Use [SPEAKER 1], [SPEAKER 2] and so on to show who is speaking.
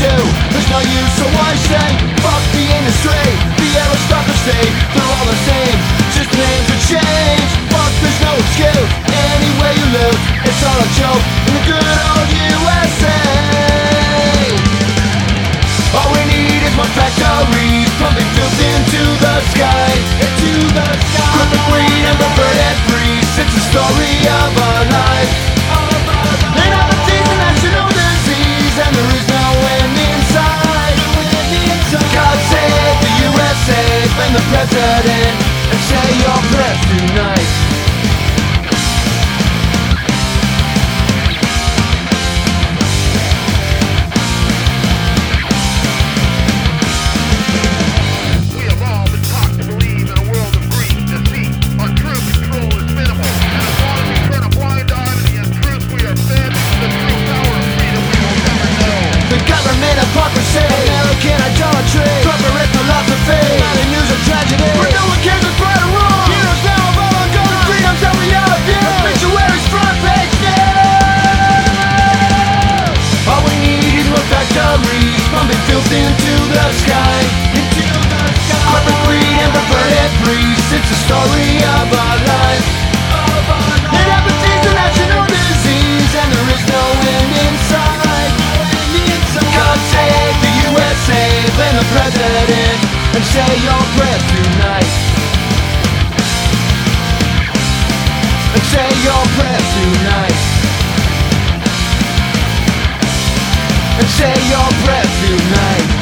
[SPEAKER 1] do. There's no use, so I say fuck the industry, the aristocracy, they're all the same, just names have changed. Fuck, there's no excuse, any way you lose, it's all a joke in the good old USA. All we need is more factories pumping filth into the sky, into the sky. Corporate greed and perverted freeze, it's the story of our lives. And apathy's a national disease, and there is no end inside. God save the USA, blame the president, and say your prayers tonight. Hypocrisy, American idolatry, corporate philosophy, money, news, and tragedy. Where no one cares what's right or wrong. Heroes now of all ungodly freedoms that we have. Yeah, obituaries front page now. All we need is more factories pumping filth into the sky, into the sky. Corporate greed and perverted priests, it's the story of our lives. And apathy's a national disease, and there is no end inside. God save the USA, blame the president, and say your prayers tonight. And say your prayers tonight. And say your prayers tonight.